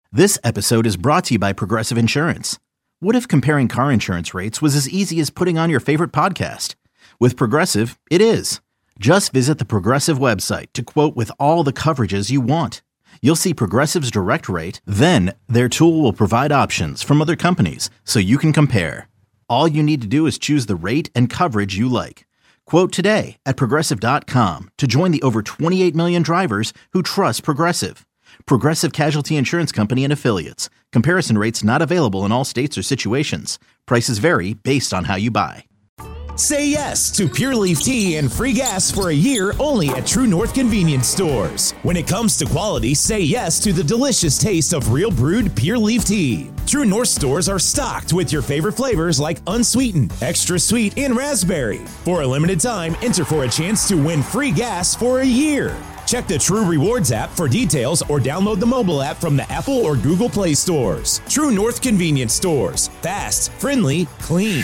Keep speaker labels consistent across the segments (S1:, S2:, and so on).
S1: This episode is brought to you by Progressive Insurance. What if comparing car insurance rates was as easy as putting on your favorite podcast? With Progressive, it is. Just visit the Progressive website to quote with all the coverages you want. You'll see Progressive's direct rate, then their tool will provide options from other companies so you can compare. All you need to do is choose the rate and coverage you like. Quote today at Progressive.com to join the over 28 million drivers who trust Progressive. Progressive Casualty Insurance Company and Affiliates. Comparison rates not available in all states or situations. Prices vary based on how you buy.
S2: Say yes to Pure Leaf Tea and free gas for a year only at True North Convenience Stores. When it comes to quality, say yes to the delicious taste of real brewed Pure Leaf Tea. True North stores are stocked with your favorite flavors like unsweetened, extra sweet, and raspberry. For a limited time, enter for a chance to win free gas for a year. Check the True Rewards app for details or download the mobile app from the Apple or Google Play stores. True North Convenience Stores. Fast, friendly, clean.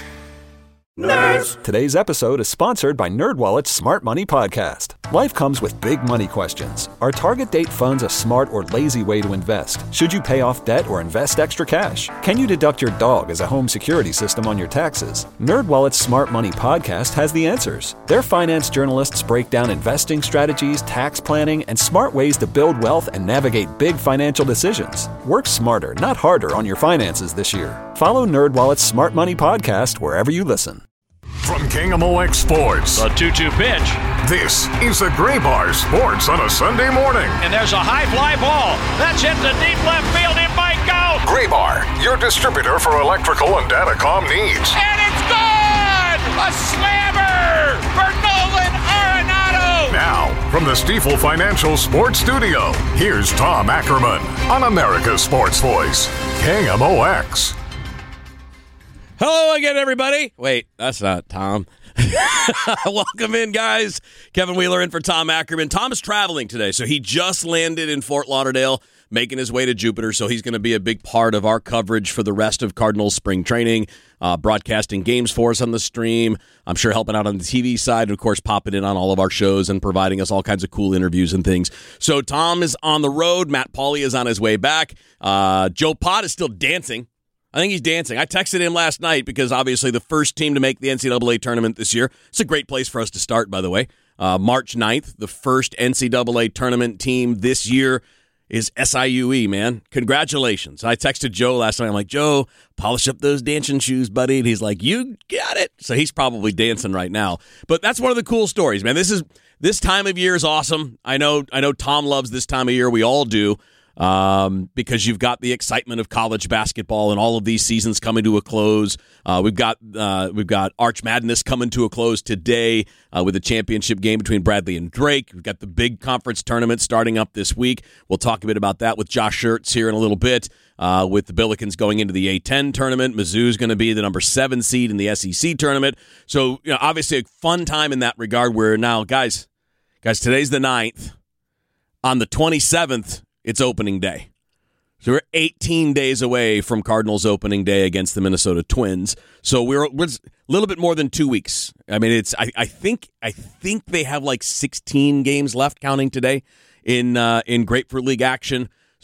S3: Nerds! Today's episode is sponsored by NerdWallet's Smart Money Podcast. Life comes with big money questions. Are target date funds a smart or lazy way to invest? Should you pay off debt or invest extra cash? Can you deduct your dog as a home security system on your taxes? NerdWallet's Smart Money Podcast has the answers. Their finance journalists break down investing strategies, tax planning, and smart ways to build wealth and navigate big financial decisions. Work smarter, not harder on your finances this year. Follow NerdWallet's Smart Money Podcast wherever you listen.
S4: From KMOX Sports.
S5: A 2-2 pitch.
S4: This is the Gray Bar Sports on a Sunday morning.
S5: And there's a high fly ball. That's hit to deep left field. It might go.
S4: Gray Bar, your distributor for electrical and datacom needs.
S5: And it's gone! A slammer for Nolan Arenado.
S4: Now, from the Stifel Financial Sports Studio, here's Tom Ackerman on America's Sports Voice, KMOX.
S6: Hello again, everybody. Wait, that's not Tom. Welcome in, guys. Kevin Wheeler in for Tom Ackerman. Tom is traveling today, so he just landed in Fort Lauderdale, making his way to Jupiter, so he's going to be a big part of our coverage for the rest of Cardinals spring training, broadcasting games for us on the stream. I'm sure helping out on the TV side, and of course, popping in on all of our shows and providing us all kinds of cool interviews and things. So Tom is on the road. Matt Pauley is on his way back. Joe Pott is still dancing. I think he's dancing. I texted him last night because obviously the first team to make the NCAA tournament this year. It's a great place for us to start, by the way. March 9th, the first NCAA tournament team this year is SIUE, man. Congratulations. I texted Joe last night. I'm like, Joe, polish up those dancing shoes, buddy. And he's like, you got it. So he's probably dancing right now. But that's one of the cool stories, man. This time of year is awesome. I know Tom loves this time of year. We all do. Because you've got the excitement of college basketball and all of these seasons coming to a close. We've got Arch Madness coming to a close today with a championship game between Bradley and Drake. We've got the big conference tournament starting up this week. We'll talk a bit about that with Josh Schertz here in a little bit. With the Billikens going into the A10 tournament, Mizzou's going to be the number 7 seed in the SEC tournament. So, obviously a fun time in that regard. Where now, guys, today's the 9th. On the 27th. It's opening day. So we're 18 days away from Cardinals opening day against the Minnesota Twins. So we're a little bit more than 2 weeks. I mean, I think they have like 16 games left counting today in Grapefruit League action.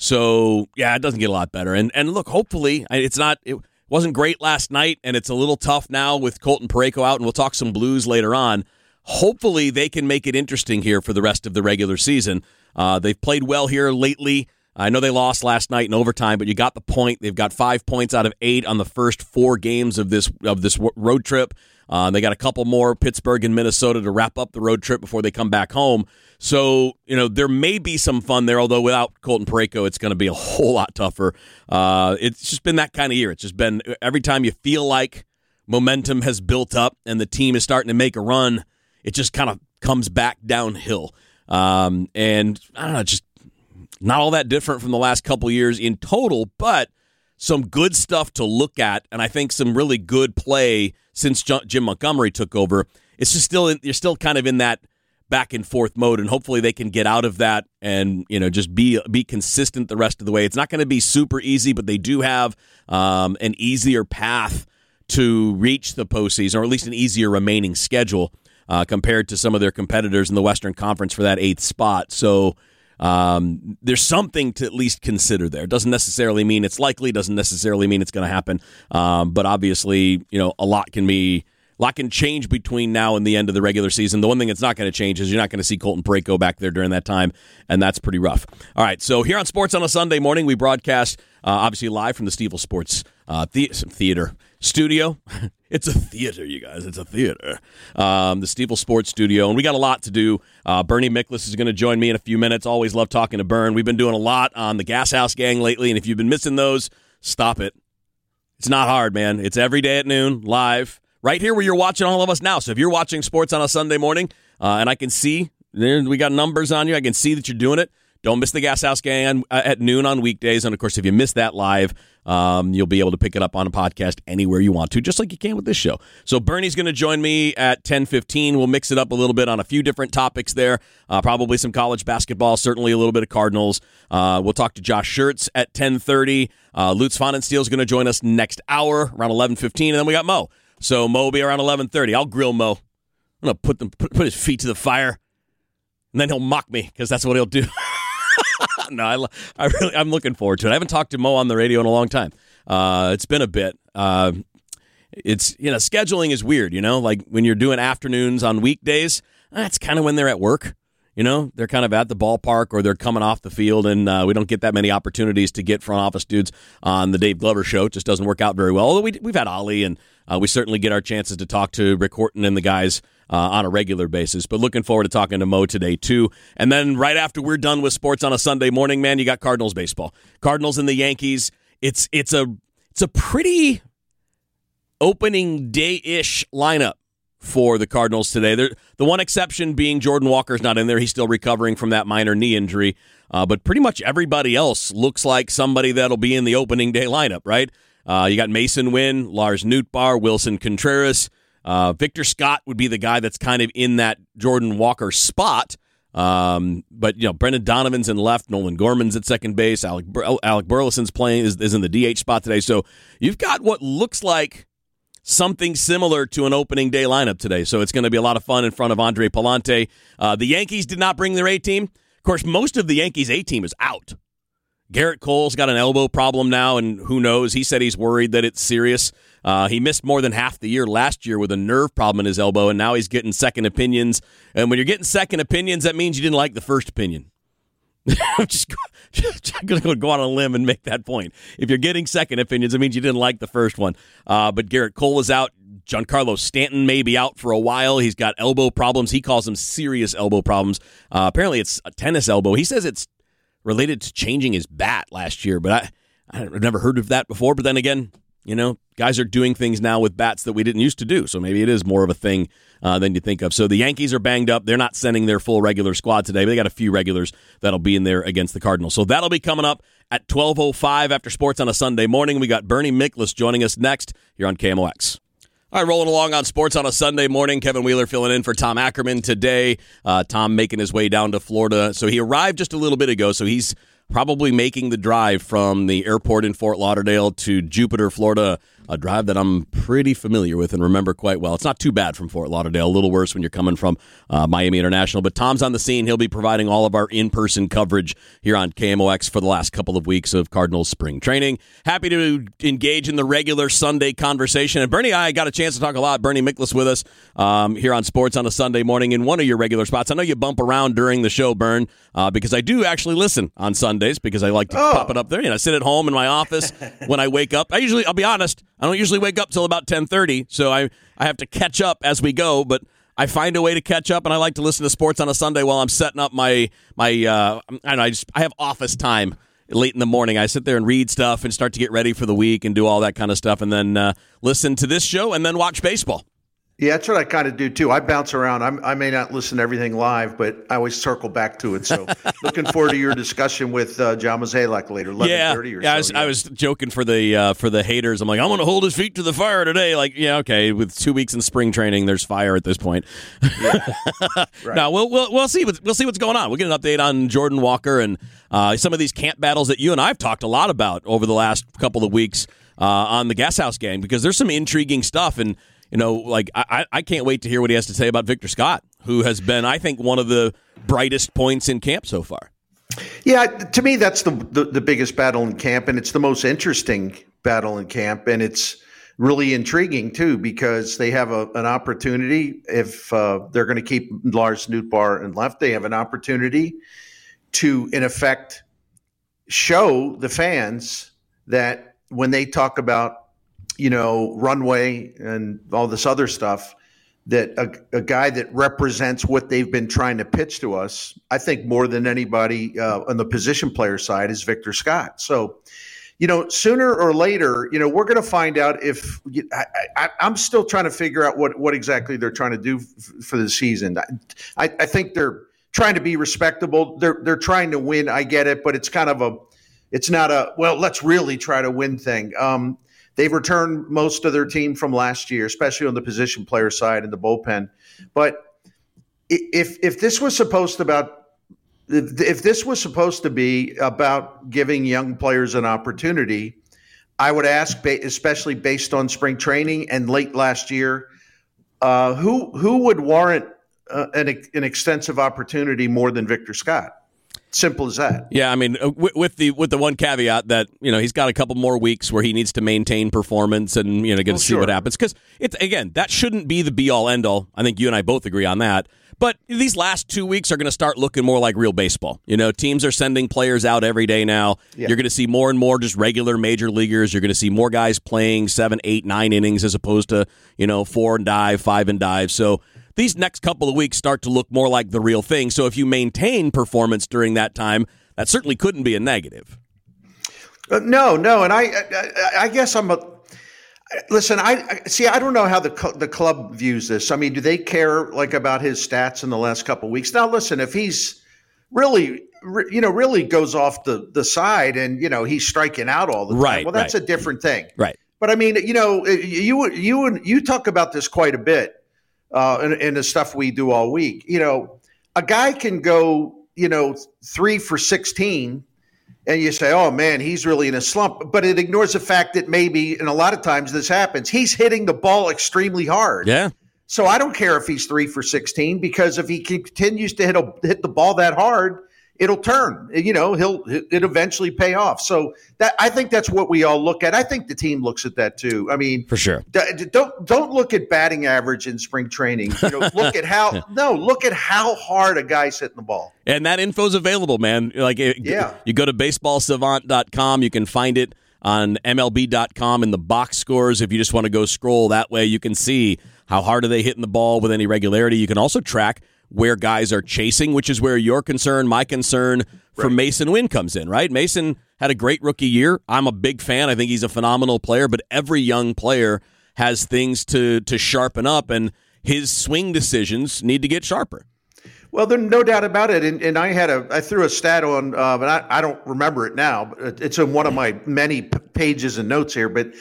S6: So yeah, it doesn't get a lot better. And look, hopefully it wasn't great last night, and it's a little tough now with Colton Parayko out, and we'll talk some Blues later on. Hopefully they can make it interesting here for the rest of the regular season. They've played well here lately. I know they lost last night in overtime, but you got the point. They've got 5 points out of 8 on the first 4 games of this road trip. They got a couple more, Pittsburgh and Minnesota, to wrap up the road trip before they come back home. So, there may be some fun there, although without Colton Parayko, it's going to be a whole lot tougher. It's just been that kind of year. It's just been every time you feel like momentum has built up and the team is starting to make a run, it just kind of comes back downhill. And I don't know, just not all that different from the last couple years in total, but some good stuff to look at, and I think some really good play since Jim Montgomery took over. It's just you're still kind of in that back and forth mode, and hopefully they can get out of that and just be consistent the rest of the way. It's not going to be super easy, but they do have an easier path to reach the postseason, or at least an easier remaining schedule compared to some of their competitors in the Western Conference for that 8th spot. So there's something to at least consider there. It doesn't necessarily mean it's likely, doesn't necessarily mean it's going to happen. But obviously, a lot can change between now and the end of the regular season. The one thing that's not going to change is you're not going to see Colton Parayko back there during that time, and that's pretty rough. All right, so here on Sports on a Sunday Morning, we broadcast obviously live from the Stiefel Sports Theater studio. It's a theater, you guys. It's a theater. The Stiefel Sports Studio, and we got a lot to do. Bernie Miklasz is going to join me in a few minutes. Always love talking to Bern. We've been doing a lot on the Gas House Gang lately, and if you've been missing those, stop it. It's not hard, man. It's every day at noon, live, right here where you're watching all of us now. So if you're watching Sports on a Sunday Morning, and I can see, we got numbers on you, I can see that you're doing it. Don't miss the Gas House Gang at noon on weekdays. And, of course, if you miss that live, you'll be able to pick it up on a podcast anywhere you want to, just like you can with this show. So Bernie's going to join me at 10:15. We'll mix it up a little bit on a few different topics there, probably some college basketball, certainly a little bit of Cardinals. We'll talk to Josh Schertz at 10:30. Lutz Pfannenstiel is going to join us next hour, around 11:15. And then we got Mo. So Mo will be around 11:30. I'll grill Mo. I'm going to put his feet to the fire, and then he'll mock me because that's what he'll do. No, I'm looking forward to it. I haven't talked to Mo on the radio in a long time. It's been a bit. It's scheduling is weird. Like when you're doing afternoons on weekdays, that's kind of when they're at work. They're kind of at the ballpark or they're coming off the field, and we don't get that many opportunities to get front office dudes on the Dave Glover show. It just doesn't work out very well. Although we've had Ollie, and we certainly get our chances to talk to Rick Horton and the guys on a regular basis. But looking forward to talking to Mo today, too. And then right after we're done with Sports on a Sunday Morning, man, you got Cardinals baseball. Cardinals and the Yankees. It's a pretty opening day-ish lineup for the Cardinals today. The one exception being Jordan Walker's not in there. He's still recovering from that minor knee injury. But pretty much everybody else looks like somebody that'll be in the opening day lineup, right? You got Mason Wynn, Lars Nootbaar, Wilson Contreras. Victor Scott would be the guy that's kind of in that Jordan Walker spot. But Brendan Donovan's in left, Nolan Gorman's at second base, Alec Burleson's playing is in the DH spot today. So you've got what looks like something similar to an opening day lineup today. So it's going to be a lot of fun in front of Andre Palante. The Yankees did not bring their A team. Of course, most of the Yankees A team is out. Garrett Cole's got an elbow problem now, and who knows? He said he's worried that it's serious. He missed more than half the year last year with a nerve problem in his elbow, and now he's getting second opinions. And when you're getting second opinions, that means you didn't like the first opinion. I'm just going to go on a limb and make that point. If you're getting second opinions, it means you didn't like the first one. But Garrett Cole is out. Giancarlo Stanton may be out for a while. He's got elbow problems. He calls them serious elbow problems. Apparently it's a tennis elbow. He says it's related to changing his bat last year, but I've never heard of that before. But then again, guys are doing things now with bats that we didn't used to do, so maybe it is more of a thing than you think of. So the Yankees are banged up. They're not sending their full regular squad today, but they got a few regulars that'll be in there against the Cardinals. So that'll be coming up at 12:05 after Sports on a Sunday Morning. We got Bernie Miklasz joining us next here on KMOX. All right, rolling along on Sports on a Sunday Morning. Kevin Wheeler filling in for Tom Ackerman today. Tom making his way down to Florida. So he arrived just a little bit ago, so he's probably making the drive from the airport in Fort Lauderdale to Jupiter, Florida, a drive that I'm pretty familiar with and remember quite well. It's not too bad from Fort Lauderdale, a little worse when you're coming from Miami International. But Tom's on the scene. He'll be providing all of our in-person coverage here on KMOX for the last couple of weeks of Cardinals spring training. Happy to engage in the regular Sunday conversation. And Bernie and I got a chance to talk a lot. Bernie Miklasz with us here on Sports on a Sunday Morning in one of your regular spots. I know you bump around during the show, Bern, because I do actually listen on Sundays because I like to pop it up there. I sit at home in my office when I wake up. I'll be honest, I don't usually wake up till about 10:30, so I have to catch up as we go, but I find a way to catch up, and I like to listen to Sports on a Sunday while I'm setting up I have office time late in the morning. I sit there and read stuff and start to get ready for the week and do all that kind of stuff, and then listen to this show and then watch baseball.
S7: Yeah, that's what I kind of do, too. I bounce around. I may not listen to everything live, but I always circle back to it. So looking forward to your discussion with John Mozeliak later, 11:30 or so.
S6: I was joking for the haters. I'm like, I'm going to hold his feet to the fire today. Like, yeah, okay, with 2 weeks in spring training, there's fire at this point. Yeah. Right. Now, we'll see what's going on. We'll get an update on Jordan Walker and some of these camp battles that you and I have talked a lot about over the last couple of weeks on the Gas House Gang, because there's some intriguing stuff. And I can't wait to hear what he has to say about Victor Scott, who has been, I think, one of the brightest points in camp so far.
S7: Yeah, to me, that's the biggest battle in camp, and it's the most interesting battle in camp, and it's really intriguing too because they have an opportunity if they're going to keep Lars Nootbaar in left. They have an opportunity to, in effect, show the fans that when they talk about runway and all this other stuff, that a guy that represents what they've been trying to pitch to us, I think more than anybody on the position player side, is Victor Scott. So, sooner or later, we're going to find out if I'm still trying to figure out what exactly they're trying to do for the season. I think they're trying to be respectable. They're trying to win. I get it, but it's not a, well, let's really try to win thing. They've returned most of their team from last year, especially on the position player side in the bullpen. But if this was supposed to be about giving young players an opportunity, I would ask, especially based on spring training and late last year, who would warrant an extensive opportunity more than Victor Scott? Simple as that.
S6: Yeah, I mean, with the one caveat that he's got a couple more weeks where he needs to maintain performance and get to see what happens, because it's, again, that shouldn't be the be all end all. I think you and I both agree on that. But these last 2 weeks are going to start looking more like real baseball. Teams are sending players out every day now. Yeah. You're going to see more and more just regular major leaguers. You're going to see more guys playing 7, 8, 9 innings as opposed to 4 and dive, 5 and dive. So these next couple of weeks start to look more like the real thing. So if you maintain performance during that time, that certainly couldn't be a negative.
S7: No, and I guess listen. I don't know how the club views this. I mean, do they care about his stats in the last couple of weeks? Now, listen, if he's really goes off the side and he's striking out all the time, well, that's a different thing.
S6: Right.
S7: But I mean, you talk about this quite a bit. In the stuff we do all week, a guy can go, 3 for 16 and you say, oh man, he's really in a slump, but it ignores the fact that maybe, and a lot of times this happens, he's hitting the ball extremely hard.
S6: Yeah.
S7: So I don't care if he's 3 for 16, because if he continues to hit the ball that hard, it'll turn. It'll eventually pay off. So I think that's what we all look at. I think the team looks at that too. I mean,
S6: for sure.
S7: Don't look at batting average in spring training. Look at how hard a guy's hitting the ball.
S6: And that info's available, man. You go to baseballsavant.com. You can find it on MLB.com in the box scores. If you just want to go scroll that way, you can see how hard are they hitting the ball with any regularity. You can also track where guys are chasing, which is where your concern, my concern for Mason Wynn comes in, right? Mason had a great rookie year. I'm a big fan. I think he's a phenomenal player, but every young player has things to sharpen up, and his swing decisions need to get sharper.
S7: Well, there's no doubt about it. And I threw a stat on, but I don't remember it now. But it's in one of my many pages and notes here. But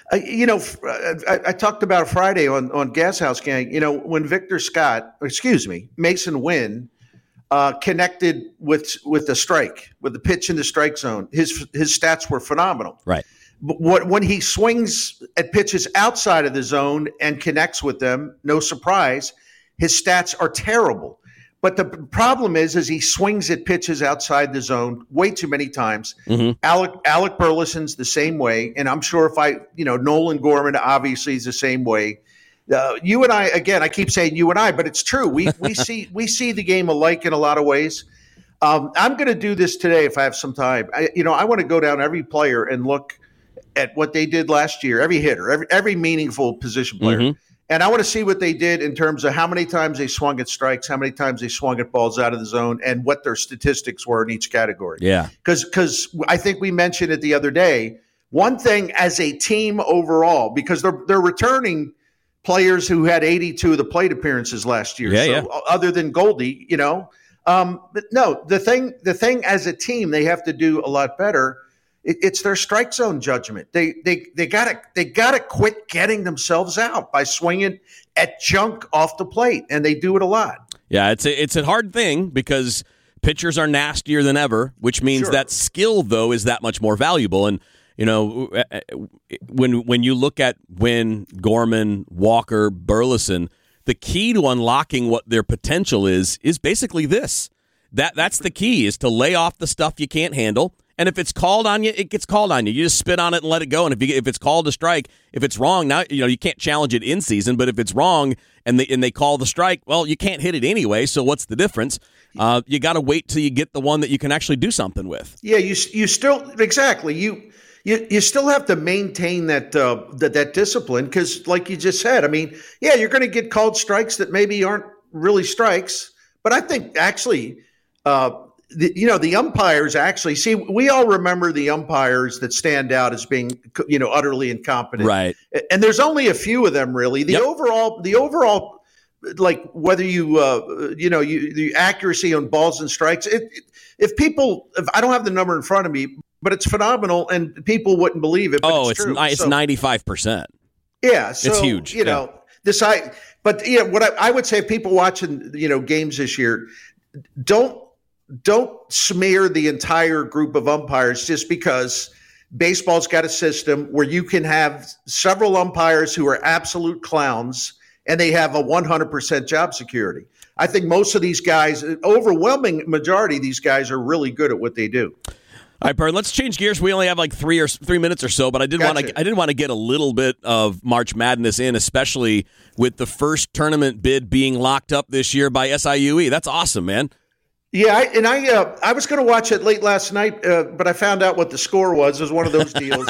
S7: I talked about Friday on Gas House Gang. When Mason Wynn connected with the strike, with the pitch in the strike zone, his stats were phenomenal.
S6: Right.
S7: But when he swings at pitches outside of the zone and connects with them, no surprise, his stats are terrible. But the problem is he swings at pitches outside the zone way too many times. Mm-hmm. Alec Burleson's the same way, and I'm sure Nolan Gorman obviously is the same way. You and I, again, I keep saying you and I, but it's true. We see the game alike in a lot of ways. I'm going to do this today if I have some time. I want to go down every player and look at what they did last year, every hitter, every meaningful position player. Mm-hmm. And I want to see what they did in terms of how many times they swung at strikes, how many times they swung at balls out of the zone, and what their statistics were in each category.
S6: Yeah.
S7: Because I think we mentioned it the other day, one thing as a team overall, because they're returning players who had 82 of the plate appearances last year. Other than Goldie, but no, the thing as a team they have to do a lot better. It's their strike zone judgment. They gotta quit getting themselves out by swinging at junk off the plate, and they do it a lot.
S6: Yeah, it's a hard thing because pitchers are nastier than ever, which means that skill though is that much more valuable. And when you look at Wynn, Gorman, Walker, Burleson, the key to unlocking what their potential is basically this. That's the key, is to lay off the stuff you can't handle. And if it's called on you, it gets called on you. You just spit on it and let it go. And if it's called a strike, if it's wrong, now you can't challenge it in season. But if it's wrong and they call the strike, well, you can't hit it anyway. So what's the difference? You got to wait till you get the one that you can actually do something with.
S7: Yeah, you still exactly you still have to maintain that discipline, because, like you just said, I mean, yeah, you're going to get called strikes that maybe aren't really strikes. But I think actually. The umpires actually, see, we all remember the umpires that stand out as being, utterly incompetent. Right. And there's only a few of them, really. The overall, like, whether the accuracy on balls and strikes, if I don't have the number in front of me, but it's phenomenal, and people wouldn't believe it. But it's true.
S6: It's 95%.
S7: Yeah. So,
S6: it's huge.
S7: But what I would say, people watching, games this year, don't smear the entire group of umpires just because baseball's got a system where you can have several umpires who are absolute clowns and they have a 100% job security. I think most of these guys, overwhelming majority of these guys, are really good at what they do.
S6: All right, Bern, let's change gears. We only have like 3 minutes or so, but I did want to get a little bit of March Madness in, especially with the first tournament bid being locked up this year by SIUE. That's awesome, man.
S7: Yeah, I was going to watch it late last night, but I found out what the score was. It was one of those deals,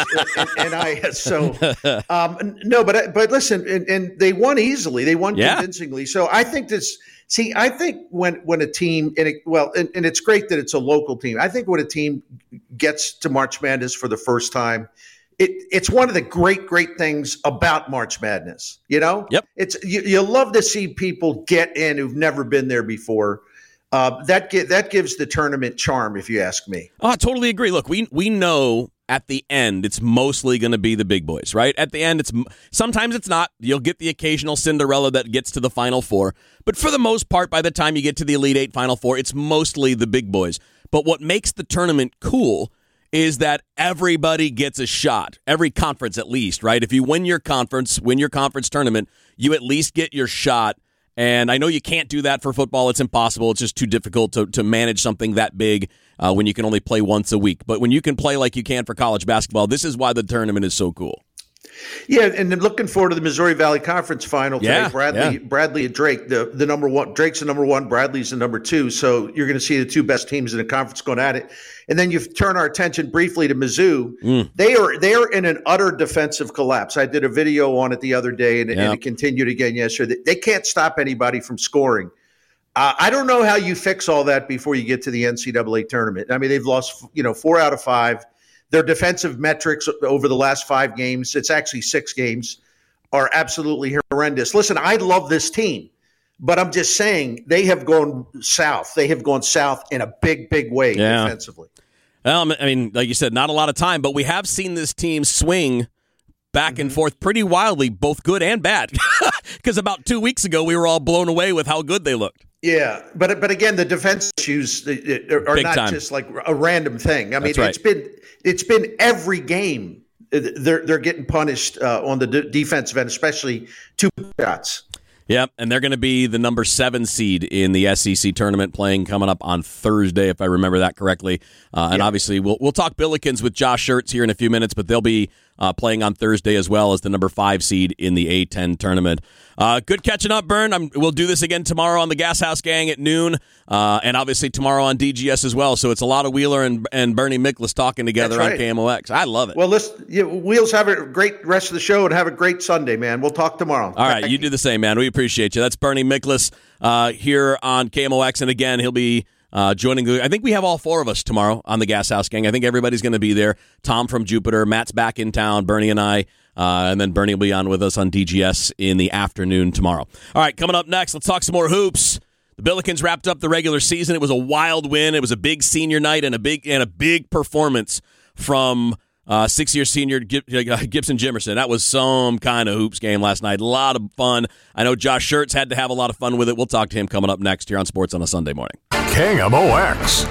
S7: but listen, and they won easily. They won convincingly. So I think this. See, I think when a team and it's great that it's a local team. I think when a team gets to March Madness for the first time, it's one of the great things about March Madness.
S6: Yep.
S7: It's you love to see people get in who've never been there before. That gives the tournament charm, if you ask me.
S6: Oh, I totally agree. Look, we know at the end it's mostly going to be the big boys, right? At the end, sometimes it's not. You'll get the occasional Cinderella that gets to the Final Four, but for the most part, by the time you get to the Elite Eight, Final Four, it's mostly the big boys. But what makes the tournament cool is that everybody gets a shot. Every conference, at least, right? If you win your conference tournament, you at least get your shot. And I know you can't do that for football. It's impossible. It's just too difficult to manage something that big when you can only play once a week. But when you can play like you can for college basketball, this is why the tournament is so cool.
S7: Yeah, and then looking forward to the Missouri Valley Conference final today. Bradley and Drake, the number one. Drake's the number one. Bradley's the number two. So you're going to see the two best teams in the conference going at it. And then you turn our attention briefly to Mizzou. They are in an utter defensive collapse. I did a video on it the other day, and it continued again yesterday. They can't stop anybody from scoring. I don't know how you fix all that before you get to the NCAA tournament. I mean, they've lost 4 out of 5. Their defensive metrics over the last 5 games, it's actually 6 games, are absolutely horrendous. Listen, I love this team, but I'm just saying they have gone south. They have gone south in a big way defensively.
S6: Well, I mean, like you said, not a lot of time, but we have seen this team swing back and forth pretty wildly, both good and bad. Because about 2 weeks ago, we were all blown away with how good they looked.
S7: Yeah, but again, the defense issues are
S6: big
S7: not
S6: time.
S7: Just like a random thing. I mean,
S6: right.
S7: it's been every game they're getting punished on the defensive end, especially 2 shots.
S6: Yep, and they're going to be the number 7 seed in the SEC tournament, playing coming up on Thursday, if I remember that correctly. And obviously, we'll talk Billikens with Josh Schertz here in a few minutes, but they'll be playing on Thursday as well as the number 5 seed in the A-10 tournament. Good catching up, Bern. We'll do this again tomorrow on the Gas House Gang at noon, and obviously tomorrow on DGS as well. So it's a lot of Wheeler and Bernie Miklasz talking together on KMOX. I love it.
S7: Well, Wheels, have a great rest of the show and have a great Sunday, man. We'll talk tomorrow.
S6: All right, you do the same, man. We appreciate you. That's Bernie Miklasz here on KMOX, and again, he'll be joining. I think we have all 4 of us tomorrow on the Gas House Gang. I think everybody's going to be there. Tom from Jupiter, Matt's back in town, Bernie and I, and then Bernie will be on with us on DGS in the afternoon tomorrow. All right, coming up next, let's talk some more hoops. The Billikens wrapped up the regular season. It was a wild win. It was a big senior night and a big performance from 6-year senior Gibson Jimerson. That was some kind of hoops game last night. A lot of fun. I know Josh Schertz had to have a lot of fun with it. We'll talk to him coming up next here on Sports on a Sunday morning.
S4: KMOX.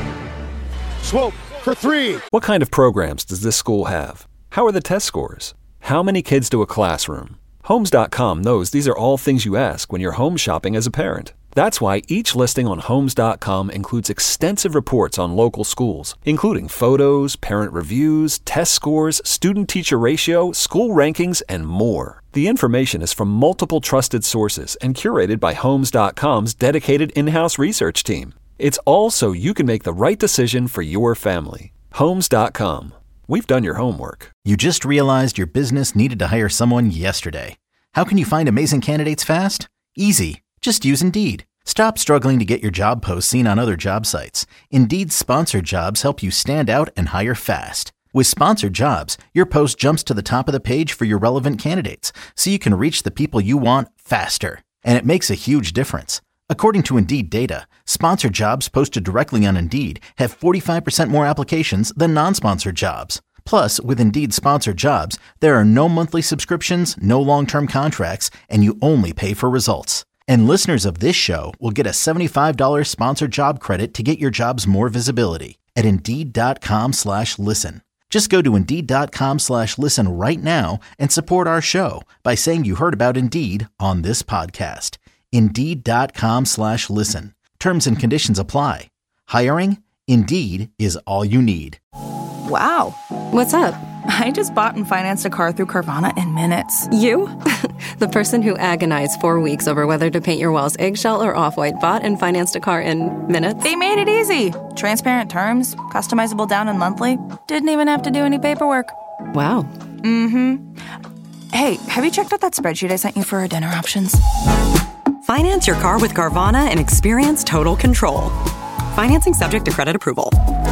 S8: Swope for 3.
S3: What kind of programs does this school have? How are the test scores? How many kids to a classroom? Homes.com knows these are all things you ask when you're home shopping as a parent. That's why each listing on Homes.com includes extensive reports on local schools, including photos, parent reviews, test scores, student-teacher ratio, school rankings, and more. The information is from multiple trusted sources and curated by Homes.com's dedicated in-house research team. It's all so you can make the right decision for your family. Homes.com. We've done your homework.
S1: You just realized your business needed to hire someone yesterday. How can you find amazing candidates fast? Easy. Just use Indeed. Stop struggling to get your job posts seen on other job sites. Indeed's sponsored jobs help you stand out and hire fast. With sponsored jobs, your post jumps to the top of the page for your relevant candidates, so you can reach the people you want faster. And it makes a huge difference. According to Indeed data, sponsored jobs posted directly on Indeed have 45% more applications than non-sponsored jobs. Plus, with Indeed sponsored jobs, there are no monthly subscriptions, no long-term contracts, and you only pay for results. And listeners of this show will get a $75 sponsored job credit to get your jobs more visibility at Indeed.com/listen. Just go to Indeed.com/listen right now and support our show by saying you heard about Indeed on this podcast. Indeed.com/listen. Terms and conditions apply. Hiring? Indeed is all you need.
S9: Wow. What's up? I just bought and financed a car through Carvana in minutes.
S10: You? The person who agonized 4 weeks over whether to paint your walls eggshell or off-white bought and financed a car in minutes?
S9: They made it easy. Transparent terms, customizable down and monthly. Didn't even have to do any paperwork.
S10: Wow.
S9: Mm-hmm. Hey, have you checked out that spreadsheet I sent you for our dinner options?
S11: Finance your car with Carvana and experience total control. Financing subject to credit approval.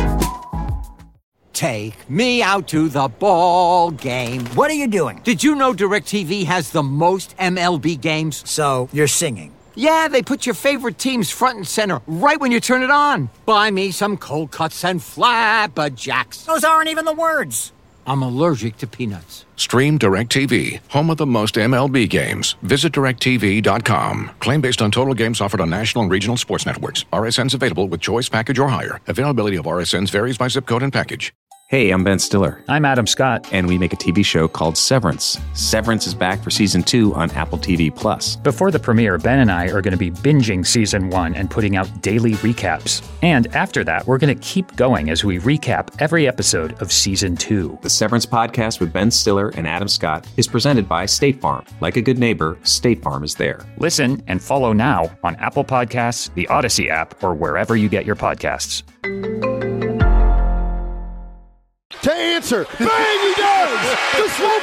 S12: Take me out to the ball game.
S13: What are you doing?
S12: Did you know DirecTV has the most MLB games?
S13: So, you're singing.
S12: Yeah, they put your favorite teams front and center right when you turn it on. Buy me some cold cuts and flapjacks.
S13: Those aren't even the words.
S12: I'm allergic to peanuts.
S14: Stream DirecTV, home of the most MLB games. Visit DirecTV.com. Claim based on total games offered on national and regional sports networks. RSNs available with choice package or higher. Availability of RSNs varies by zip code and package.
S15: Hey, I'm Ben Stiller.
S16: I'm Adam Scott.
S15: And we make a TV show called Severance. Severance is back for Season 2 on Apple TV+.
S16: Before the premiere, Ben and I are going to be binging Season 1 and putting out daily recaps. And after that, we're going to keep going as we recap every episode of Season 2.
S15: The Severance podcast with Ben Stiller and Adam Scott is presented by State Farm. Like a good neighbor, State Farm is there.
S16: Listen and follow now on Apple Podcasts, the Odyssey app, or wherever you get your podcasts.
S8: To answer. Bang, he does! The Swope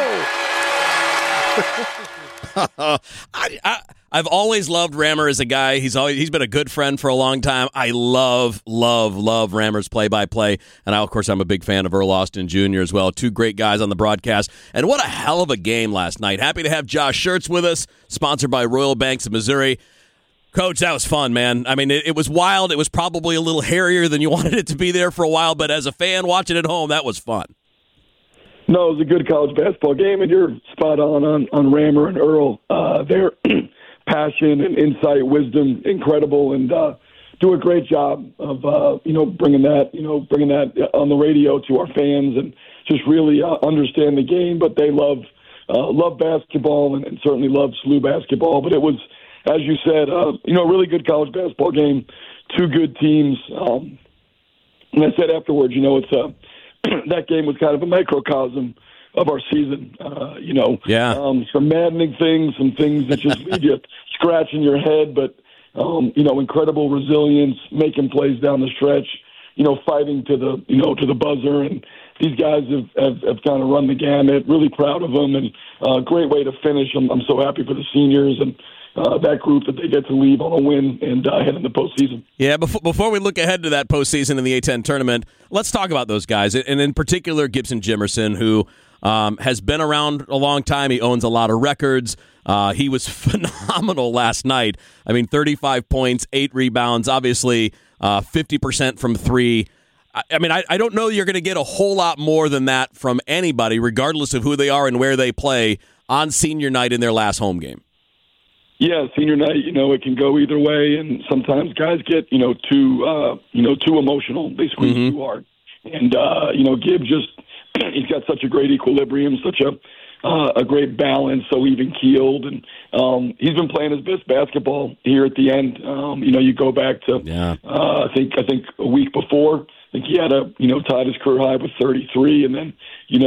S8: Show!
S6: I've always loved Rammer as a guy. He's been a good friend for a long time. I love Rammer's play-by-play. And of course, I'm a big fan of Earl Austin Jr. as well. Two great guys on the broadcast. And what a hell of a game last night. Happy to have Josh Schertz with us, sponsored by Royal Banks of Missouri. Coach, that was fun, man. I mean, it was wild. It was probably a little hairier than you wanted it to be there for a while, but as a fan watching at home, that was fun.
S17: No, it was a good college basketball game, and you're spot on Rammer and Earl. Their passion and insight, wisdom, incredible, and do a great job of bringing that on the radio to our fans, and just really understand the game. But they love basketball and certainly love SLU basketball. But it was, as you said, a really good college basketball game, two good teams. And I said afterwards, it's that game was kind of a microcosm of our season. Some maddening things, some things that just leave you scratching your head, but incredible resilience, making plays down the stretch, fighting to the buzzer, and these guys have kind of run the gamut. Really proud of them, and great way to finish. I'm so happy for the seniors and that group that they get to leave on a win and head in the postseason.
S6: Yeah, before we look ahead to that postseason in the A-10 tournament, let's talk about those guys, and in particular Gibson Jimerson, who has been around a long time. He owns a lot of records. He was phenomenal last night. I mean, 35 points, 8 rebounds, obviously 50% from three. I mean, I don't know you're going to get a whole lot more than that from anybody, regardless of who they are and where they play on senior night in their last home game.
S17: Yeah, senior night, it can go either way, and sometimes guys get, too emotional. They squeeze too hard. And, Gib he's got such a great equilibrium, such a a great balance, so even keeled, and he's been playing his best basketball here at the end. You go back to I think a week before. I think he had tied his career high with 33, and then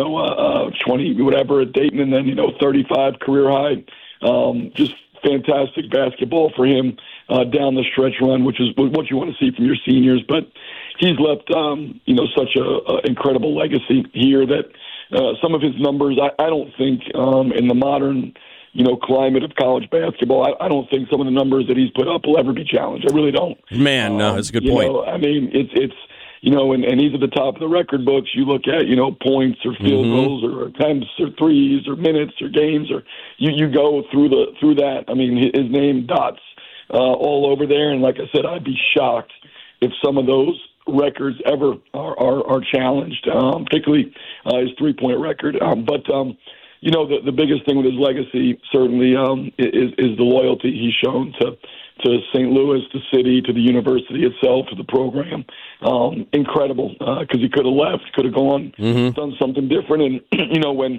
S17: 20 whatever at Dayton, and then 35 career high. Just fantastic basketball for him down the stretch run, which is what you want to see from your seniors. But he's left such a incredible legacy here that some of his numbers, I don't think in the modern climate of college basketball, I don't think some of the numbers that he's put up will ever be challenged. I really don't.
S6: Man, no, that's a good point.
S17: I mean, it's and he's at the top of the record books. You look at, points or field goals or attempts or threes or minutes or games, or you go through that. I mean, his name dots all over there. And like I said, I'd be shocked if some of those records ever are challenged, particularly his 3-point record. But the biggest thing with his legacy certainly is the loyalty he's shown to St. Louis, the city, to the university itself, to the program. Incredible, because he could have left, could have gone, done something different. And when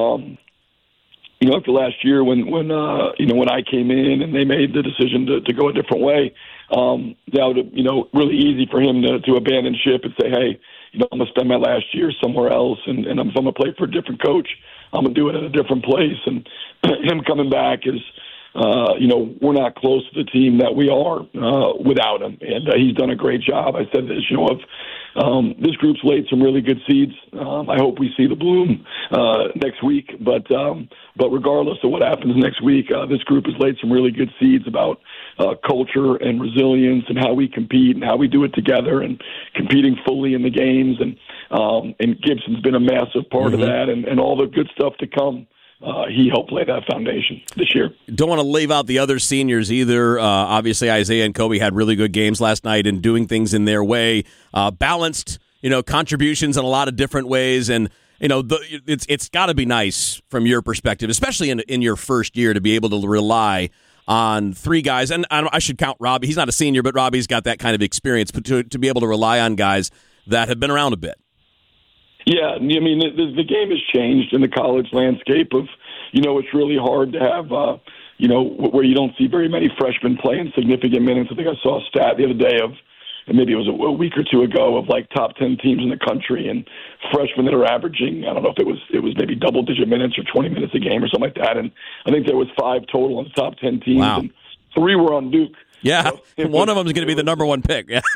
S17: after last year, when I came in and they made the decision to go a different way, that would really easy for him to abandon ship and say, hey, I'm going to spend my last year somewhere else, and I'm going to play for a different coach. I'm going to do it at a different place. And him coming back is, we're not close to the team that we are without him. And he's done a great job. I said this, this group's laid some really good seeds. I hope we see the bloom next week. But regardless of what happens next week, this group has laid some really good seeds about culture and resilience and how we compete and how we do it together and competing fully in the games. And Gibson's been a massive part of that and all the good stuff to come. He helped lay that foundation this year.
S6: Don't want to leave out the other seniors either. Obviously, Isaiah and Kobe had really good games last night and doing things in their way. Balanced, contributions in a lot of different ways. And, it's got to be nice from your perspective, especially in your first year, to be able to rely on three guys. And I should count Robbie. He's not a senior, but Robbie's got that kind of experience. But to be able to rely on guys that have been around a bit.
S17: Yeah, I mean, the game has changed in the college landscape of, it's really hard to have, where you don't see very many freshmen playing significant minutes. I think I saw a stat the other day of, and maybe it was a week or two ago, of like top 10 teams in the country and freshmen that are averaging, I don't know if it was maybe double-digit minutes or 20 minutes a game or something like that. And I think there was 5 total on the top 10 teams.
S6: Wow.
S17: And 3 were on Duke.
S6: Yeah, one of them is going to be the number 1 pick. Yeah,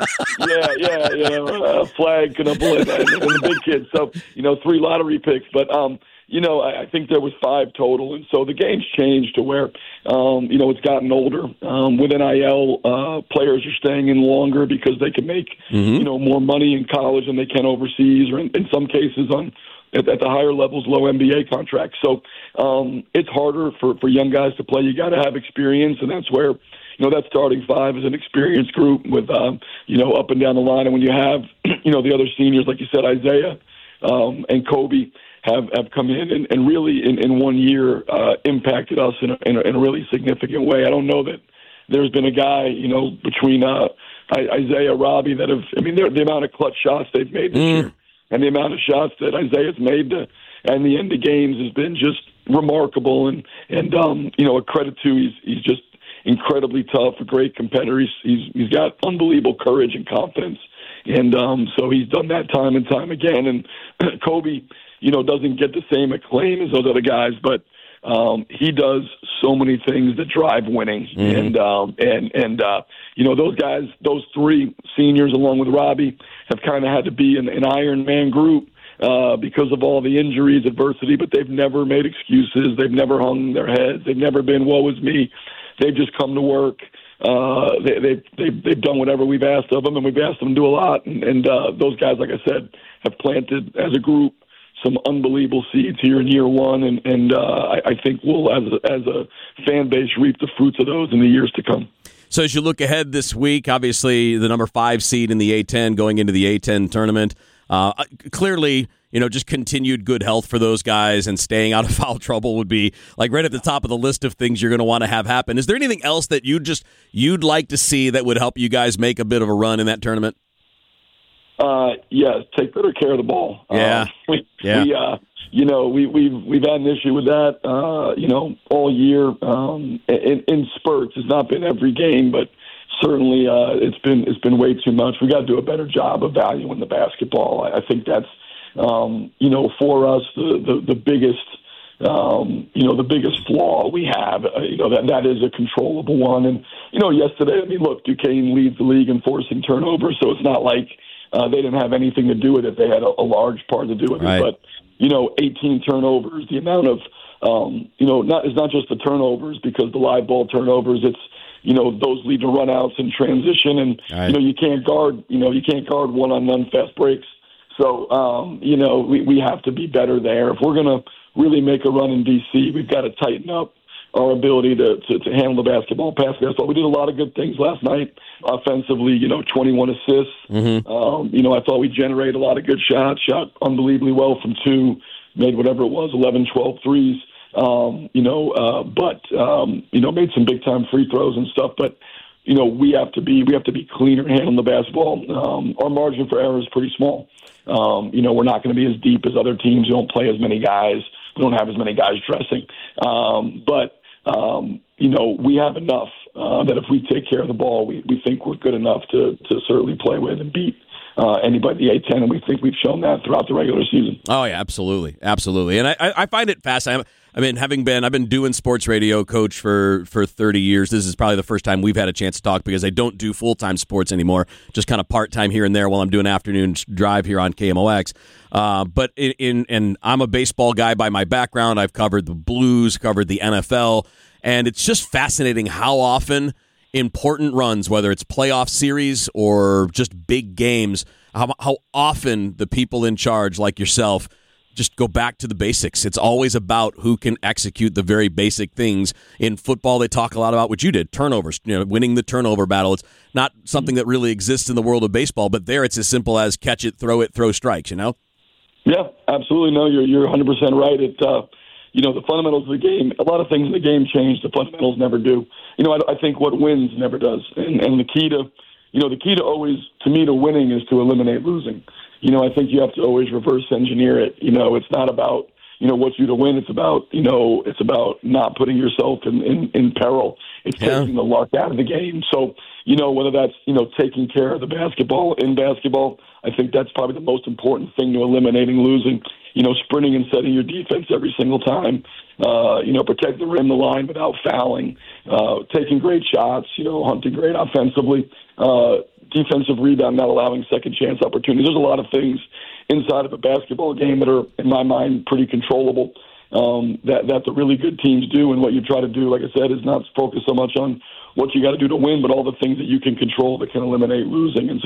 S17: flag, and the big kids. So, 3 lottery picks. But, I think there was 5 total. And so the game's changed to where, it's gotten older. With NIL, players are staying in longer because they can make, more money in college than they can overseas, or in some cases at the higher levels, low NBA contracts. So it's harder for young guys to play. You got to have experience, and that's where that starting 5 is an experienced group with up and down the line. And when you have the other seniors, like you said, Isaiah and Kobe have come in and really in 1 year impacted us in a really significant way. I don't know that there's been a guy between Isaiah, Robbie that have. I mean, the amount of clutch shots they've made this year. And the amount of shots that Isaiah's made and the end of games has been just remarkable. And a credit to he's just incredibly tough, a great competitor. He's got unbelievable courage and confidence. And so he's done that time and time again. And Kobe, doesn't get the same acclaim as those other guys, but he does so many things that drive winning. And those guys, those 3 seniors along with Robbie, have kind of had to be an Iron Man group because of all the injuries, adversity, but they've never made excuses. They've never hung their heads. They've never been, woe is me. They've just come to work. They've done whatever we've asked of them, and we've asked them to do a lot. And those guys, like I said, have planted as a group some unbelievable seeds here in year 1, and I think we'll, as a fan base, reap the fruits of those in the years to come.
S6: So as you look ahead this week, obviously the number 5 seed in the A10 going into the A10 tournament, clearly, just continued good health for those guys and staying out of foul trouble would be like right at the top of the list of things you're going to want to have happen. Is there anything else that you'd like to see that would help you guys make a bit of a run in that tournament?
S17: Yes, take better care of the ball.
S6: Yeah.
S17: We've had an issue with that, all year. In spurts, it's not been every game, but certainly it's been way too much. We got to do a better job of valuing the basketball. I think that's for us the biggest. The biggest flaw we have, that is a controllable one. And, yesterday, look, Duquesne leads the league in forcing turnovers, so it's not like they didn't have anything to do with it. They had a large part to do with it. But, 18 turnovers, the amount of, it's not just the turnovers because the live ball turnovers, it's, those lead to runouts and transition. And, you can't guard one-on-one fast breaks. So, we have to be better there. If we're going to really make a run in D.C., we've got to tighten up our ability to handle the basketball, pass basketball. We did a lot of good things last night offensively, 21 assists.
S6: Mm-hmm.
S17: I thought we generated a lot of good shots, shot unbelievably well from two, made whatever it was, 11, 12 threes, made some big-time free throws and stuff. But, we have to be cleaner handling the basketball. Our margin for error is pretty small. We're not going to be as deep as other teams. We don't play as many guys. We don't have as many guys dressing. We have enough that if we take care of the ball, we think we're good enough to certainly play with and beat anybody in the A-10, and we think we've shown that throughout the regular season.
S6: Oh, yeah, absolutely. And I find it fascinating. I've been doing sports radio, Coach, for 30 years. This is probably the first time we've had a chance to talk because I don't do full-time sports anymore, just kind of part-time here and there while I'm doing afternoon drive here on KMOX. But and I'm a baseball guy by my background. I've covered the Blues, covered the NFL, and it's just fascinating how often important runs, whether it's playoff series or just big games, how often the people in charge, like yourself, just go back to the basics. It's always about who can execute the very basic things. In football, they talk a lot about what you did, turnovers, winning the turnover battle. It's not something that really exists in the world of baseball, but there it's as simple as catch it, throw strikes,
S17: Yeah, absolutely. No, you're 100% right. It, the fundamentals of the game, a lot of things in the game change. The fundamentals never do. I think what wins never does. And the key to always, to me, to winning is to eliminate losing. I think you have to always reverse engineer it. It's not about, what's you to win. It's about not putting yourself in peril. It's taking the luck out of the game. So, whether that's, taking care of the basketball in basketball, I think that's probably the most important thing to eliminating losing. Sprinting and setting your defense every single time. Protect the rim, the line without fouling. Taking great shots, hunting great offensively. Defensive rebound, not allowing second chance opportunities. There's a lot of things inside of a basketball game that are, in my mind, pretty controllable. That the really good teams do, and what you try to do, like I said, is not focus so much on what you got to do to win, but all the things that you can control that can eliminate losing. And so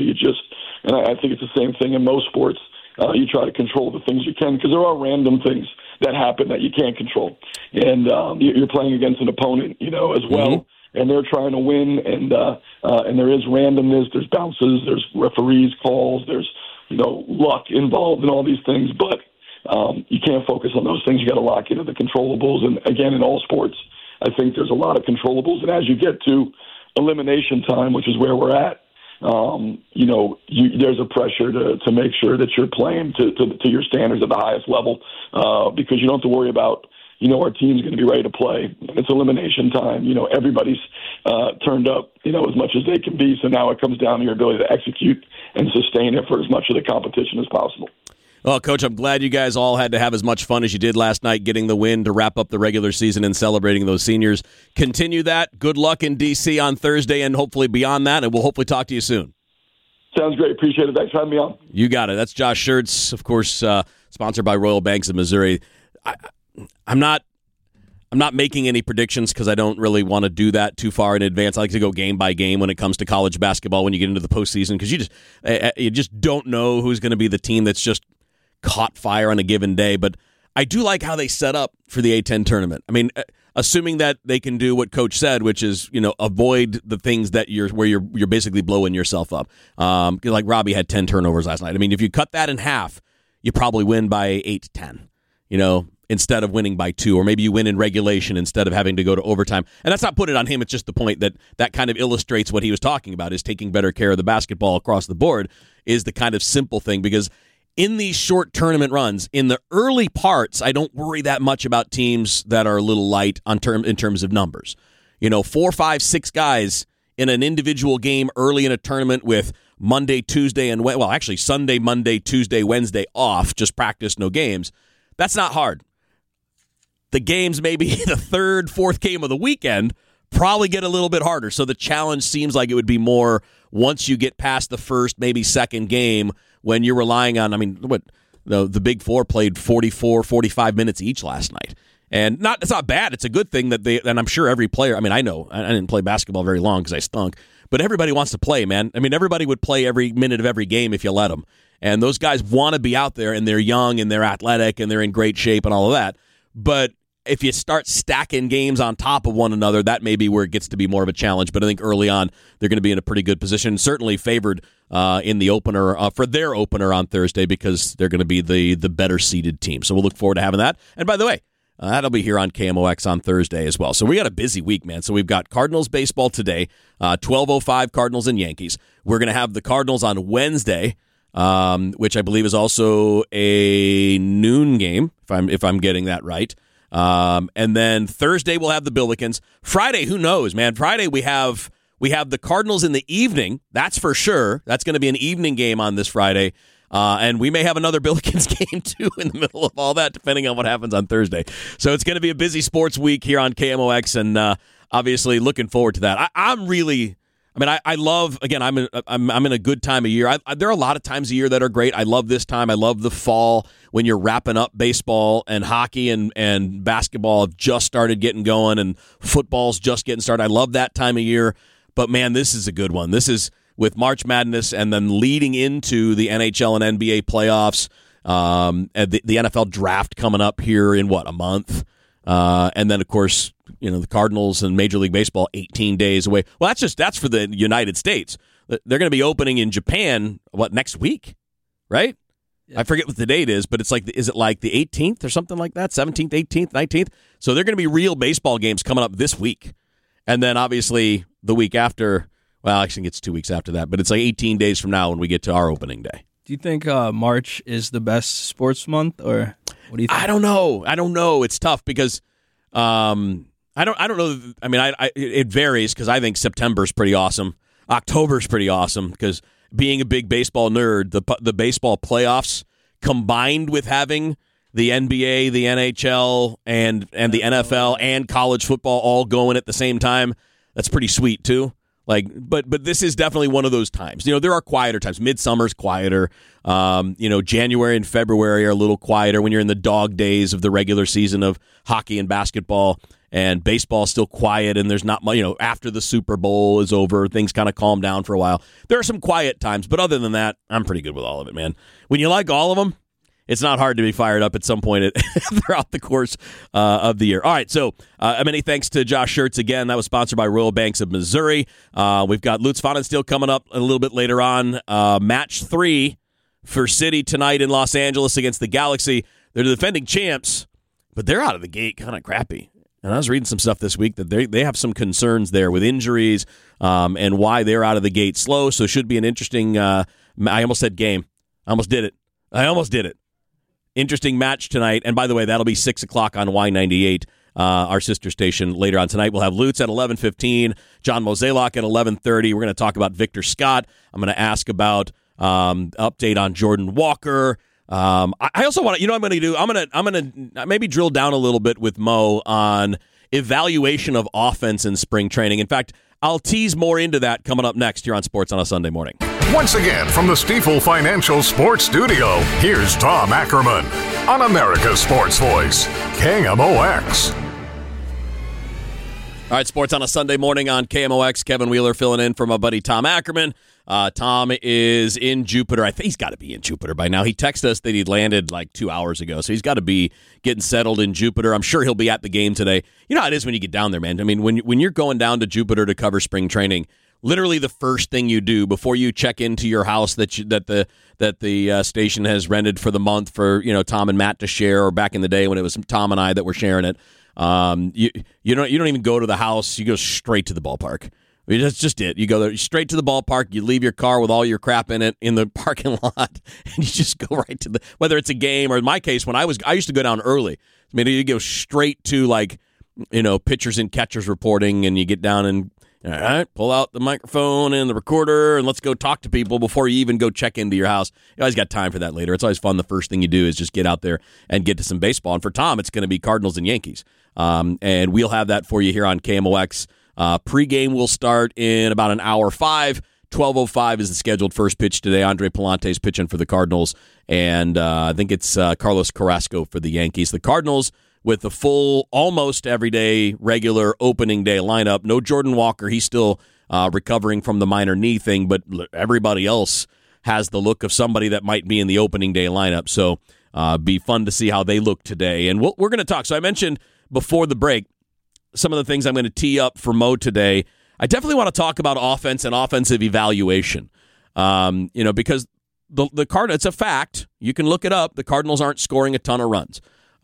S17: I think it's the same thing in most sports. You try to control the things you can because there are random things that happen that you can't control, and you're playing against an opponent, as well. Mm-hmm. And they're trying to win, and there is randomness, there's bounces, there's referees calls, there's luck involved in all these things. But you can't focus on those things. You got to lock into the controllables. And again, in all sports, I think there's a lot of controllables. And as you get to elimination time, which is where we're at, there's a pressure to make sure that you're playing to your standards at the highest level, because you don't have to worry about. Our team's going to be ready to play. It's elimination time. Everybody's turned up, as much as they can be. So now it comes down to your ability to execute and sustain it for as much of the competition as possible.
S6: Well, Coach, I'm glad you guys all had to have as much fun as you did last night getting the win to wrap up the regular season and celebrating those seniors. Continue that. Good luck in D.C. on Thursday and hopefully beyond that, and we'll hopefully talk to you soon.
S17: Sounds great. Appreciate it. Thanks for having me on.
S6: You got it. That's Josh Schertz, of course, sponsored by Royal Banks of Missouri. I'm not making any predictions because I don't really want to do that too far in advance. I like to go game by game when it comes to college basketball when you get into the postseason because you just don't know who's going to be the team that's just caught fire on a given day. But I do like how they set up for the A-10 tournament. I mean, assuming that they can do what Coach said, which is avoid the things that you're basically blowing yourself up. Like Robbie had 10 turnovers last night. I mean, if you cut that in half, you probably win by 8-10. instead of winning by 2, or maybe you win in regulation instead of having to go to overtime. And that's not put it on him. It's just the point that kind of illustrates what he was talking about, is taking better care of the basketball across the board is the kind of simple thing. Because in these short tournament runs, in the early parts, I don't worry that much about teams that are a little light in terms of numbers. 4, 5, 6 guys in an individual game early in a tournament with Monday, Tuesday, and actually Sunday, Monday, Tuesday, Wednesday off, just practice, no games. That's not hard. The games, maybe the 3rd, 4th game of the weekend, probably get a little bit harder. So the challenge seems like it would be more once you get past the first, maybe second game, when you're relying on, the Big Four played 44, 45 minutes each last night. And it's not bad. It's a good thing that and I'm sure every player, I know, I didn't play basketball very long because I stunk, but everybody wants to play, man. Everybody would play every minute of every game if you let them. And those guys want to be out there, and they're young, and they're athletic, and they're in great shape and all of that. But if you start stacking games on top of one another, that may be where it gets to be more of a challenge. But I think early on, they're going to be in a pretty good position, certainly favored in the opener for their opener on Thursday, because they're going to be the better seeded team. So we'll look forward to having that. And by the way, that'll be here on KMOX on Thursday as well. So we got a busy week, man. So we've got Cardinals baseball today, 12:05 Cardinals and Yankees. We're going to have the Cardinals on Wednesday, which I believe is also a noon game, if I'm getting that right. And then Thursday we'll have the Billikens. Friday, who knows, man? Friday we have the Cardinals in the evening. That's for sure. That's going to be an evening game on this Friday. And we may have another Billikens game, too, in the middle of all that, depending on what happens on Thursday. So it's going to be a busy sports week here on KMOX, and obviously looking forward to that. I love, again, I'm in a good time of year. There are a lot of times a year that are great. I love this time. I love the fall when you're wrapping up baseball, and hockey and basketball have just started getting going, and football's just getting started. I love that time of year. But, man, this is a good one. This is with March Madness and then leading into the NHL and NBA playoffs, and the NFL draft coming up here in, a month? And then, of course, the Cardinals and Major League Baseball 18 days away. Well, that's for the United States. They're going to be opening in Japan, next week, right? Yeah. I forget what the date is, but is it like the 18th or something like that? 17th, 18th, 19th? So they're going to be real baseball games coming up this week. And then, obviously, the week after, well, I think it's 2 weeks after that, but it's like 18 days from now when we get to our opening day.
S18: Do you think March is the best sports month, or what do you think?
S6: I don't know. It's tough because I don't know. It varies, because I think September's pretty awesome. October's pretty awesome because, being a big baseball nerd, the baseball playoffs combined with having the NBA, the NHL, and the NFL and college football all going at the same time, that's pretty sweet too. But this is definitely one of those times. There are quieter times. Midsummer's quieter. January and February are a little quieter when you're in the dog days of the regular season of hockey and basketball. And baseball is still quiet, and there's not much, after the Super Bowl is over, things kind of calm down for a while. There are some quiet times, but other than that, I'm pretty good with all of it, man. When you like all of them, it's not hard to be fired up at some point throughout the course of the year. All right, so many thanks to Josh Schertz again. That was sponsored by Royal Banks of Missouri. We've got Lutz Pfannenstiel coming up a little bit later on. Match 3 for City tonight in Los Angeles against the Galaxy. They're the defending champs, but they're out of the gate kind of crappy. And I was reading some stuff this week that they have some concerns there with injuries and why they're out of the gate slow. So it should be an interesting, I almost said game. I almost did it. Interesting match tonight. And by the way, that'll be 6 o'clock on Y98, our sister station, later on tonight. We'll have Lutz at 11:15, John Mozeliak at 11:30. We're going to talk about Victor Scott. I'm going to ask about update on Jordan Walker. I also want to, I'm going to do, I'm going to maybe drill down a little bit with Mo on evaluation of offense in spring training. In fact, I'll tease more into that coming up next here on Sports on a Sunday Morning.
S4: Once again, from the Stifel Financial Sports Studio, here's Tom Ackerman on America's Sports Voice, KMOX.
S6: All right, Sports on a Sunday Morning on KMOX. Kevin Wheeler filling in for my buddy Tom Ackerman. Tom is in Jupiter. I think he's got to be in Jupiter by now. He texted us that he'd landed like 2 hours ago, so he's got to be getting settled in Jupiter. I'm sure he'll be at the game today. You know how it is when you get down there, man. I mean, when you're going down to Jupiter to cover spring training, literally the first thing you do before you check into your house that the station has rented for the month for Tom and Matt to share, or back in the day when it was Tom and I that were sharing it. You don't even go to the house. You go straight to the ballpark. I mean, that's just it. You go there, straight to the ballpark. You leave your car with all your crap in it in the parking lot, and you just go right to whether it's a game or, in my case, when I used to go down early. I mean, you go straight to pitchers and catchers reporting, and you get down and all right, pull out the microphone and the recorder, and let's go talk to people before you even go check into your house. You always got time for that later. It's always fun. The first thing you do is just get out there and get to some baseball. And for Tom, it's going to be Cardinals and Yankees, and we'll have that for you here on KMOX. Pre-game will start in about an hour 5. 12:05 is the scheduled first pitch today. Andre Palante's pitching for the Cardinals, and I think it's Carlos Carrasco for the Yankees. The Cardinals with the full, almost everyday, regular opening day lineup. No Jordan Walker. He's still recovering from the minor knee thing, but everybody else has the look of somebody that might be in the opening day lineup. So be fun to see how they look today. And we're going to talk. So I mentioned before the break some of the things I'm going to tee up for Mo today. I definitely want to talk about offense and offensive evaluation, because the Cardinals, it's a fact. You can look it up. The Cardinals aren't scoring a ton of runs.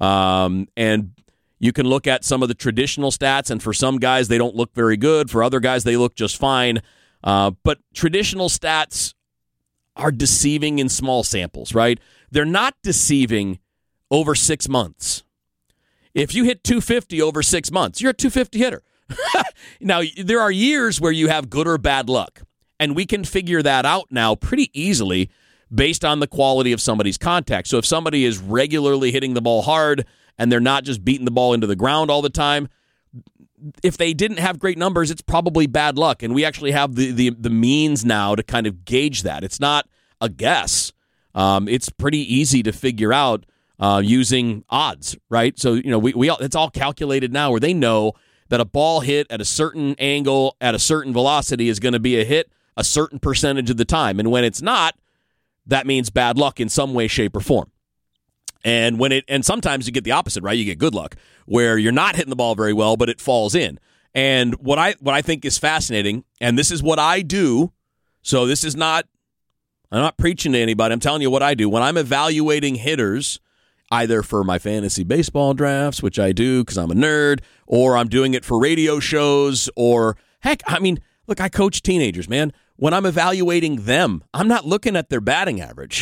S6: And you can look at some of the traditional stats, and for some guys, they don't look very good. For other guys, they look just fine. But traditional stats are deceiving in small samples, right? They're not deceiving over 6 months. If you hit 250 over 6 months, you're a 250 hitter. Now, there are years where you have good or bad luck, and we can figure that out now pretty easily based on the quality of somebody's contact. So if somebody is regularly hitting the ball hard and they're not just beating the ball into the ground all the time, if they didn't have great numbers, it's probably bad luck. And we actually have the means now to kind of gauge that. It's not a guess. It's pretty easy to figure out using odds, right? So, it's all calculated now where they know that a ball hit at a certain angle at a certain velocity is going to be a hit a certain percentage of the time. And when it's not, that means bad luck in some way, shape, or form. And sometimes you get the opposite, right? You get good luck, where you're not hitting the ball very well, but it falls in. And what I think is fascinating, and this is what I do, so this is not, I'm not preaching to anybody, I'm telling you what I do. When I'm evaluating hitters, either for my fantasy baseball drafts, which I do because I'm a nerd, or I'm doing it for radio shows, or heck, look, I coach teenagers, man. When I'm evaluating them, I'm not looking at their batting average.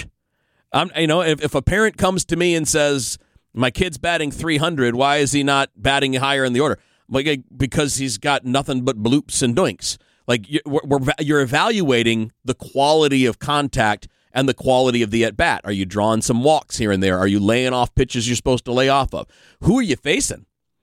S6: If a parent comes to me and says, my kid's batting 300, why is he not batting higher in the order? Like, because he's got nothing but bloops and doinks. Like, you're evaluating the quality of contact and the quality of the at-bat. Are you drawing some walks here and there? Are you laying off pitches you're supposed to lay off of? Who are you facing?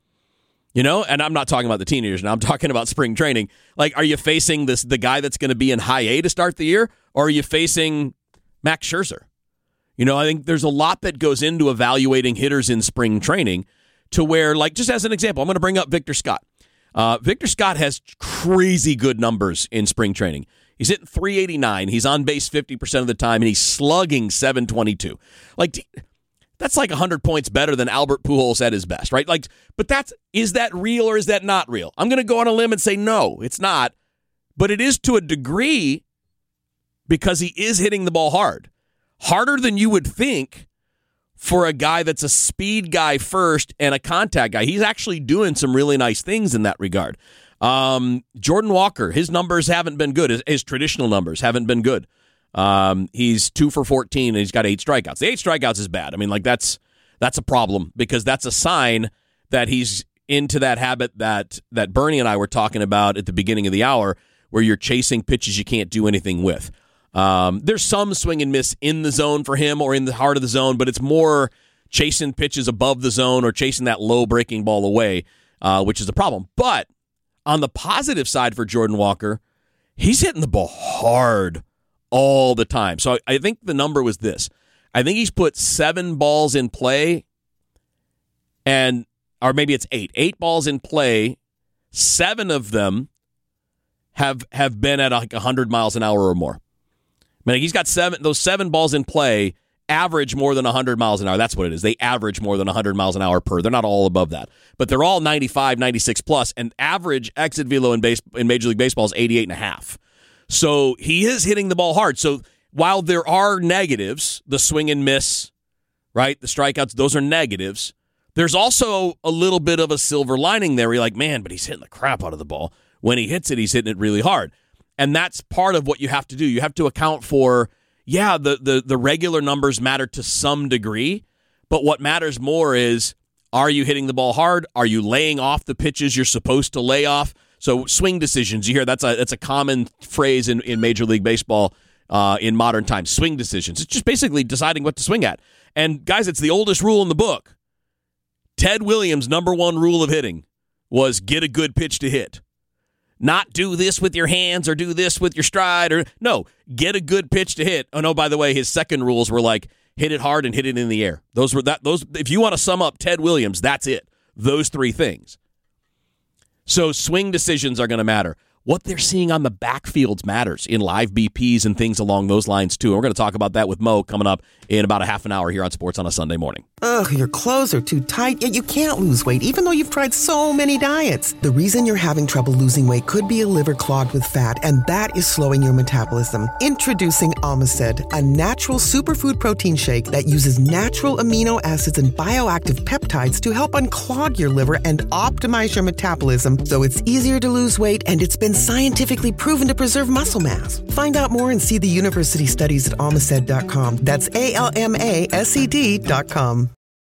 S6: And I'm not talking about the teenagers now. I'm talking about spring training. Like, are you facing the guy that's going to be in high A to start the year? Or are you facing Max Scherzer? I think there's a lot that goes into evaluating hitters in spring training to where, like, just as an example, I'm going to bring up Victor Scott. Victor Scott has crazy good numbers in spring training. He's hitting 389. He's on base 50% of the time, and he's slugging 722. Like, that's like 100 points better than Albert Pujols at his best, right? Like, but is that real or is that not real? I'm going to go on a limb and say no, it's not. But it is to a degree because he is hitting the ball hard. Harder than you would think for a guy that's a speed guy first and a contact guy. He's actually doing some really nice things in that regard. Jordan Walker, his numbers haven't been good. His traditional numbers haven't been good. He's 2 for 14 and he's got 8 strikeouts. The 8 strikeouts is bad. I mean, like, that's a problem because that's a sign that he's into that habit that Bernie and I were talking about at the beginning of the hour, where you're chasing pitches you can't do anything with. There's some swing and miss in the zone for him or in the heart of the zone, but it's more chasing pitches above the zone or chasing that low breaking ball away, which is a problem. But on the positive side for Jordan Walker, he's hitting the ball hard all the time. So I think the number was this. I think he's put 7 balls in play, or maybe it's 8. 8 balls in play, 7 of them have been at like 100 miles an hour or more. I mean, he's got 7. Those 7 balls in play average more than 100 miles an hour. That's what it is. They average more than 100 miles an hour per. They're not all above that, but they're all 95, 96 plus, and average exit velo in Major League Baseball is 88.5. So he is hitting the ball hard. So while there are negatives, the swing and miss, right, the strikeouts, those are negatives. There's also a little bit of a silver lining there where you're like, man, but he's hitting the crap out of the ball. When he hits it, he's hitting it really hard. And that's part of what you have to do. You have to account for, the regular numbers matter to some degree, but what matters more is, are you hitting the ball hard? Are you laying off the pitches you're supposed to lay off? So swing decisions, you hear that's a common phrase in Major League Baseball in modern times, swing decisions. It's just basically deciding what to swing at. And guys, it's the oldest rule in the book. Ted Williams' number one rule of hitting was get a good pitch to hit. Not do this with your hands or do this with your stride. No, get a good pitch to hit. Oh, no, by the way, his second rules were like hit it hard and hit it in the air. Those. If you want to sum up Ted Williams, that's it. Those three things. So swing decisions are going to matter. What they're seeing on the backfields matters in live BPs and things along those lines, too. And we're going to talk about that with Mo coming up in about a half an hour here on Sports on a Sunday morning.
S19: Ugh, your clothes are too tight, yet you can't lose weight, even though you've tried so many diets. The reason you're having trouble losing weight could be a liver clogged with fat, and that is slowing your metabolism. Introducing Omicid, a natural superfood protein shake that uses natural amino acids and bioactive peptides to help unclog your liver and optimize your metabolism so it's easier to lose weight, and it's been scientifically proven to preserve muscle mass. Find out more and see the university studies at Omicid.com. That's ALMASED.com.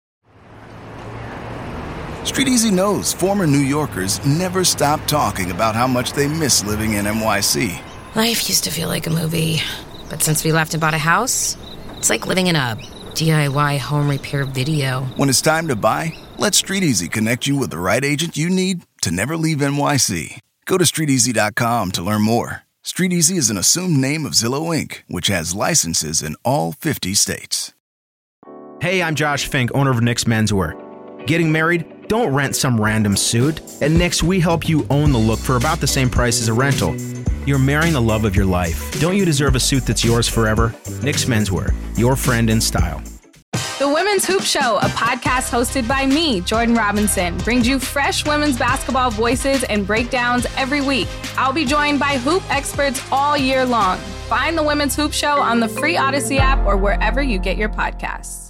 S20: Street Easy knows former New Yorkers never stop talking about how much they miss living in NYC.
S21: Life used to feel like a movie, but since we left and bought a house, it's like living in a DIY home repair video.
S20: When it's time to buy, let Street Easy connect you with the right agent you need to never leave NYC. Go to StreetEasy.com to learn more. Street Easy is an assumed name of Zillow Inc., which has licenses in all 50 states.
S22: Hey, I'm Josh Fink, owner of Nick's Menswear. Getting married? Don't rent some random suit. At Nick's, we help you own the look for about the same price as a rental. You're marrying the love of your life. Don't you deserve a suit that's yours forever? Nick's Menswear, your friend in style.
S23: The Women's Hoop Show, a podcast hosted by me, Jordan Robinson, brings you fresh women's basketball voices and breakdowns every week. I'll be joined by hoop experts all year long. Find the Women's Hoop Show on the free Odyssey app or wherever you get your podcasts.